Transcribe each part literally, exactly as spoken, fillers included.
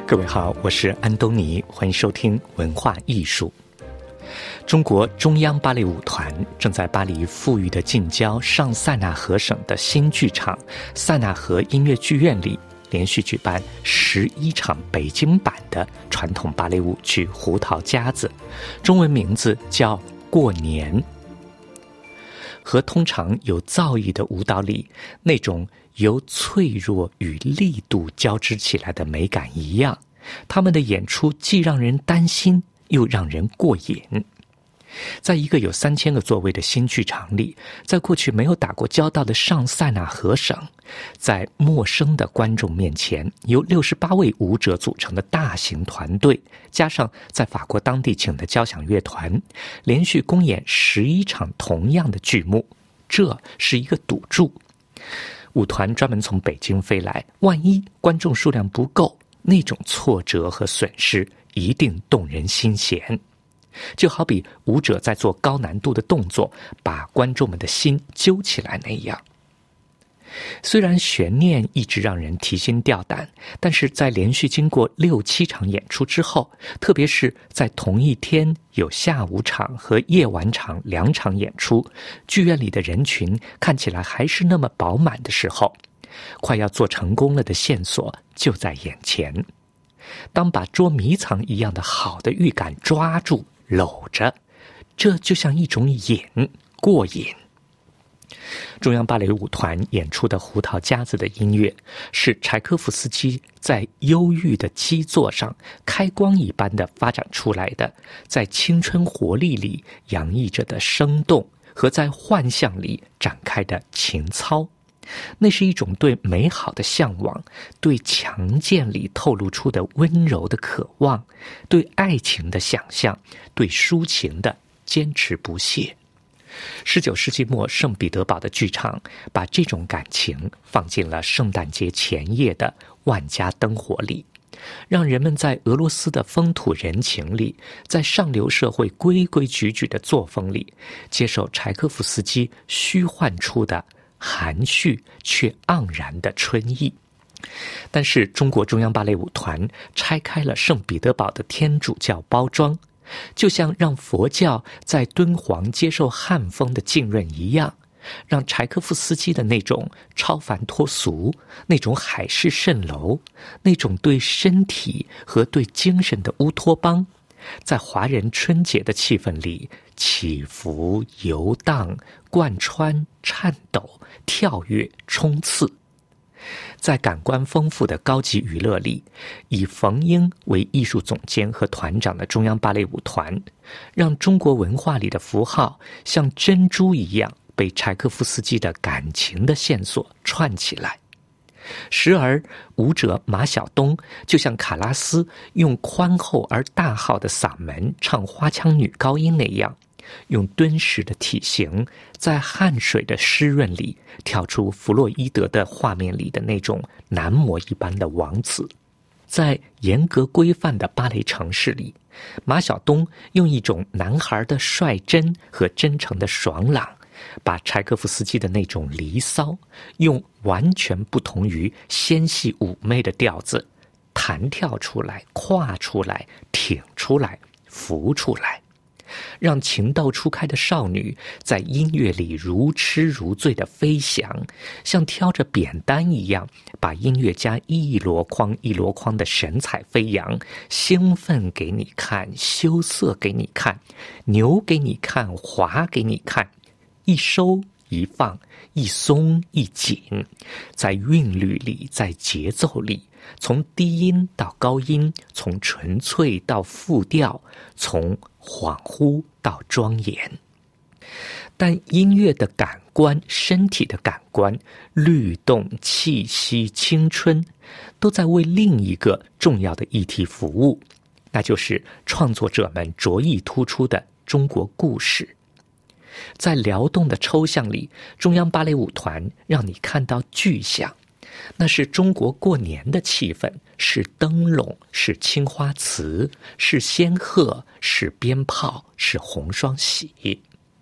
各位好，我是安东尼，欢迎收听文化艺术。中国中央芭蕾舞团正在巴黎富裕的近郊上塞纳河省的新剧场塞纳河音乐剧院里，连续举办十一场北京版的传统芭蕾舞剧《胡桃夹子》，中文名字叫《过年》。和通常有造诣的舞蹈里那种由脆弱与力度交织起来的美感一样，他们的演出既让人担心又让人过瘾。在一个有三千个座位的新剧场里，在过去没有打过交道的上塞纳河省，在陌生的观众面前，由六十八位舞者组成的大型团队，加上在法国当地请的交响乐团，连续公演十一场同样的剧目，这是一个赌注。舞团专门从北京飞来，万一观众数量不够，那种挫折和损失一定动人心弦。就好比舞者在做高难度的动作，把观众们的心揪起来那样。虽然悬念一直让人提心吊胆，但是在连续经过六七场演出之后，特别是在同一天有下午场和夜晚场两场演出，剧院里的人群看起来还是那么饱满的时候，快要做成功了的线索就在眼前。当把捉迷藏一样的好的预感抓住搂着，这就像一种瘾，过瘾。中央芭蕾舞团演出的《胡桃夹子》的音乐，是柴可夫斯基在忧郁的基座上开光一般的发展出来的，在青春活力里洋溢着的生动和在幻象里展开的情操。那是一种对美好的向往，对强健里透露出的温柔的渴望，对爱情的想象，对抒情的坚持不懈。十九世纪末圣彼得堡的剧场把这种感情放进了圣诞节前夜的万家灯火里，让人们在俄罗斯的风土人情里，在上流社会规规矩矩的作风里，接受柴可夫斯基虚幻出的含蓄却盎然的春意。但是中国中央芭蕾舞团拆开了圣彼得堡的天主教包装，就像让佛教在敦煌接受汉风的浸润一样，让柴可夫斯基的那种超凡脱俗，那种海市蜃楼，那种对身体和对精神的乌托邦，在华人春节的气氛里起伏游荡，贯穿颤抖跳跃冲刺。在感官丰富的高级娱乐里，以冯英为艺术总监和团长的中央芭蕾舞团，让中国文化里的符号像珍珠一样被柴可夫斯基的感情的线索串起来。时而舞者马晓东就像卡拉斯用宽厚而大号的嗓门唱花腔女高音那样，用敦实的体型在汗水的湿润里跳出弗洛伊德的画面里的那种男模一般的王子。在严格规范的芭蕾城市里，马晓东用一种男孩的率真和真诚的爽朗，把柴可夫斯基的那种离骚，用完全不同于纤细妩媚的调子弹跳出来，跨出来，挺出来，浮出来，让情窦初开的少女在音乐里如痴如醉的飞翔，像挑着扁担一样，把音乐家一箩筐一箩筐的神采飞扬，兴奋给你看，羞涩给你看，扭给你看，滑给你看，一收一放，一松一紧，在韵律里，在节奏里，从低音到高音，从纯粹到复调，从恍惚到庄严。但音乐的感官，身体的感官，律动、气息、青春，都在为另一个重要的议题服务，那就是创作者们着意突出的中国故事。在撩动的抽象里，中央芭蕾舞团让你看到具象，那是中国过年的气氛，是灯笼，是青花瓷，是仙鹤，是鞭炮，是红双喜。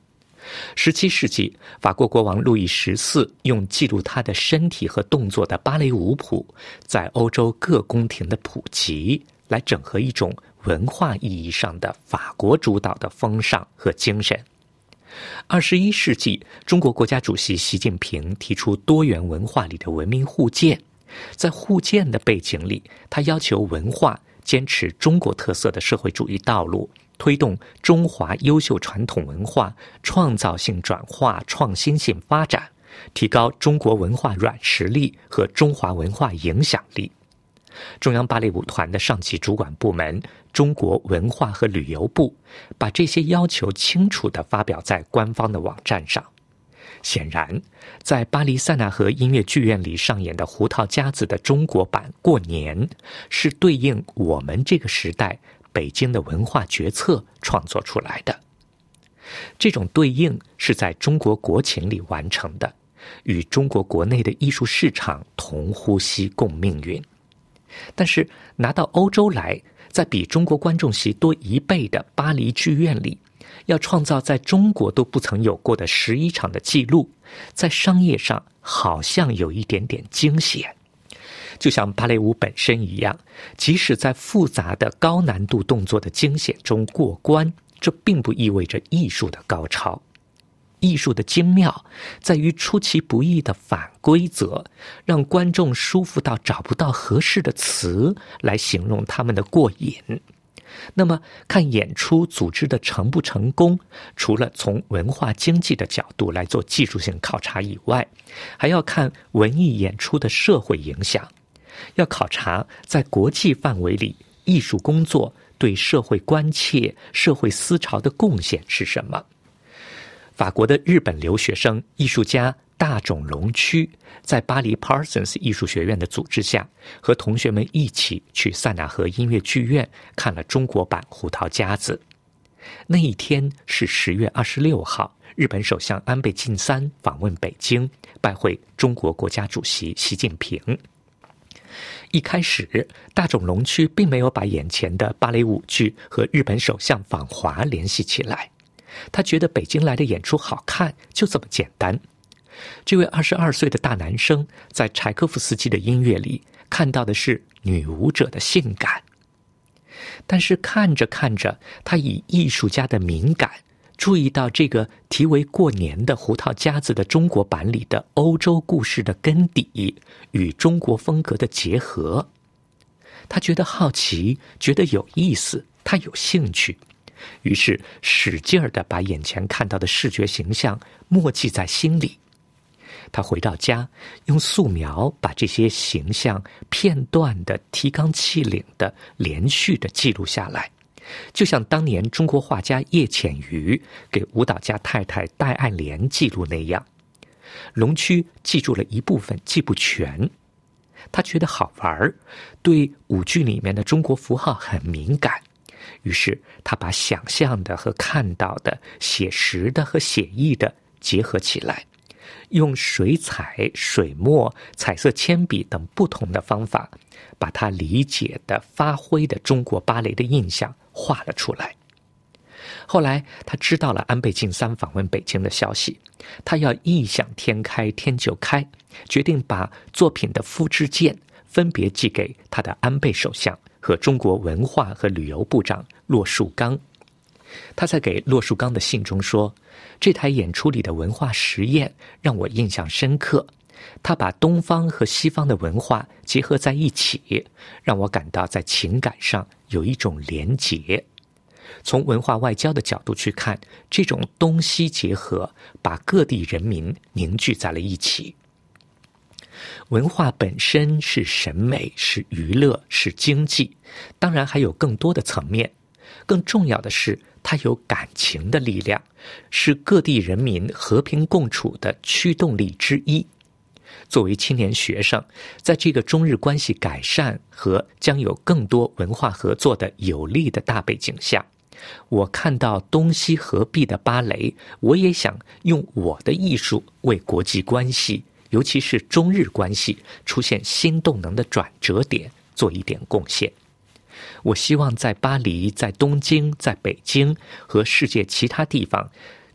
十七世纪，法国国王路易十四用记录他的身体和动作的芭蕾舞谱，在欧洲各宫廷的普及，来整合一种文化意义上的法国主导的风尚和精神。二十一世纪，中国国家主席习近平提出多元文化里的文明互鉴，在互鉴的背景里，他要求文化坚持中国特色的社会主义道路，推动中华优秀传统文化创造性转化、创新性发展，提高中国文化软实力和中华文化影响力。中央芭蕾舞团的上级主管部门中国文化和旅游部把这些要求清楚地发表在官方的网站上。显然，在巴黎塞纳河音乐剧院里上演的《胡桃夹子》的中国版过年，是对应我们这个时代北京的文化决策创作出来的。这种对应是在中国国情里完成的，与中国国内的艺术市场同呼吸共命运。但是拿到欧洲来，在比中国观众席多一倍的巴黎剧院里，要创造在中国都不曾有过的十一场的记录，在商业上好像有一点点惊险。就像芭蕾舞本身一样，即使在复杂的高难度动作的惊险中过关，这并不意味着艺术的高超。艺术的精妙在于出其不意的反规则，让观众舒服到找不到合适的词来形容他们的过瘾。那么看演出组织的成不成功，除了从文化经济的角度来做技术性考察以外，还要看文艺演出的社会影响，要考察在国际范围里艺术工作对社会关切、社会思潮的贡献是什么。法国的日本留学生艺术家大冢龙区在巴黎 Parsons 艺术学院的组织下，和同学们一起去塞纳河音乐剧院看了中国版《胡桃夹子》。那一天是十月二十六号，日本首相安倍晋三访问北京，拜会中国国家主席习近平。一开始，大冢龙区并没有把眼前的芭蕾舞剧和日本首相访华联系起来。他觉得北京来的演出好看，就这么简单。这位二十二岁的大男生在柴可夫斯基的音乐里看到的是女舞者的性感，但是看着看着，他以艺术家的敏感注意到这个题为过年的胡桃夹子的中国版里的欧洲故事的根底与中国风格的结合。他觉得好奇，觉得有意思，他有兴趣，于是使劲儿地把眼前看到的视觉形象默记在心里。他回到家，用素描把这些形象片段的提纲挈领的连续地记录下来，就像当年中国画家叶浅予给舞蹈家太太戴爱莲记录那样。龙区记住了一部分，记不全。他觉得好玩，对舞剧里面的中国符号很敏感，于是他把想象的和看到的、写实的和写意的结合起来，用水彩、水墨、彩色铅笔等不同的方法，把他理解的、发挥的中国芭蕾的印象画了出来。后来他知道了安倍晋三访问北京的消息，他要异想天开天就开，决定把作品的复制件分别寄给他的安倍首相和中国文化和旅游部长骆树刚。他在给骆树刚的信中说，这台演出里的文化实验让我印象深刻，他把东方和西方的文化结合在一起，让我感到在情感上有一种连结。从文化外交的角度去看，这种东西结合把各地人民凝聚在了一起。文化本身是审美，是娱乐，是经济，当然还有更多的层面。更重要的是，它有感情的力量，是各地人民和平共处的驱动力之一。作为青年学生，在这个中日关系改善和将有更多文化合作的有利的大背景下，我看到东西合璧的芭蕾，我也想用我的艺术为国际关系，尤其是中日关系出现新动能的转折点做一点贡献。我希望在巴黎、在东京、在北京和世界其他地方，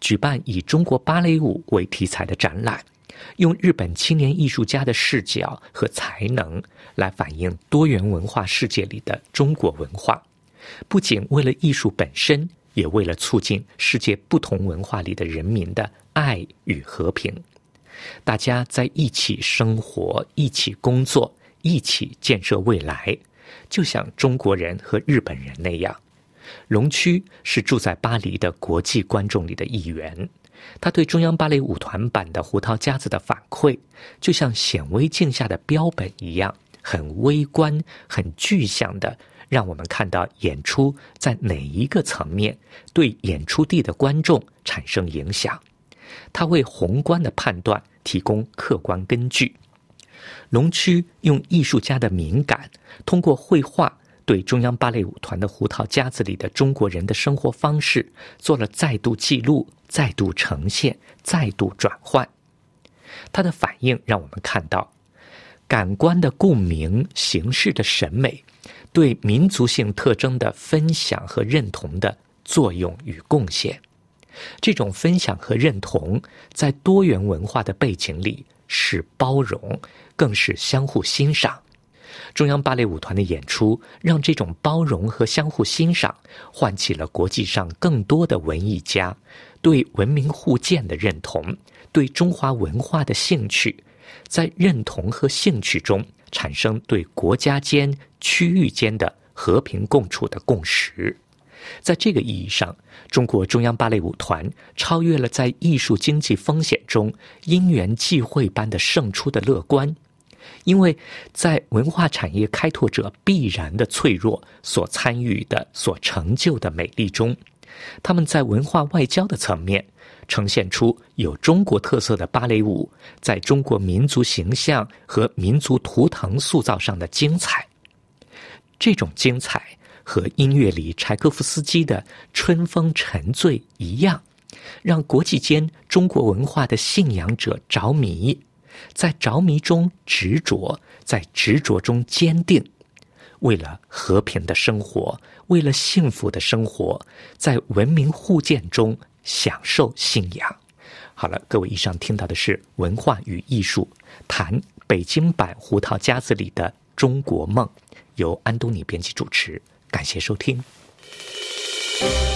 举办以中国芭蕾舞为题材的展览，用日本青年艺术家的视角和才能来反映多元文化世界里的中国文化，不仅为了艺术本身，也为了促进世界不同文化里的人民的爱与和平。大家在一起生活，一起工作，一起建设未来，就像中国人和日本人那样。龙区是住在巴黎的国际观众里的一员，他对中央芭蕾舞团版的《胡桃夹子》的反馈，就像显微镜下的标本一样，很微观、很具象的让我们看到演出在哪一个层面对演出地的观众产生影响。他为宏观的判断提供客观根据。龙区用艺术家的敏感，通过绘画对中央芭蕾舞团的《胡桃夹子》里的中国人的生活方式做了再度记录、再度呈现、再度转换。他的反应让我们看到感官的共鸣、形式的审美对民族性特征的分享和认同的作用与贡献。这种分享和认同在多元文化的背景里是包容，更是相互欣赏。中央芭蕾舞团的演出让这种包容和相互欣赏唤起了国际上更多的文艺家对文明互鉴的认同，对中华文化的兴趣，在认同和兴趣中产生对国家间、区域间的和平共处的共识。在这个意义上，中国中央芭蕾舞团超越了在艺术经济风险中因缘际会般的胜出的乐观，因为在文化产业开拓者必然的脆弱所参与的、所成就的美丽中，他们在文化外交的层面呈现出有中国特色的芭蕾舞在中国民族形象和民族图腾塑造上的精彩。这种精彩和音乐里柴可夫斯基的春风沉醉一样，让国际间中国文化的信仰者着迷，在着迷中执着，在执着中坚定，为了和平的生活，为了幸福的生活，在文明互鉴中享受信仰。好了，各位，以上听到的是文化与艺术谈北京版《胡桃夹子》里的中国梦，由安东尼编辑主持，感谢收听。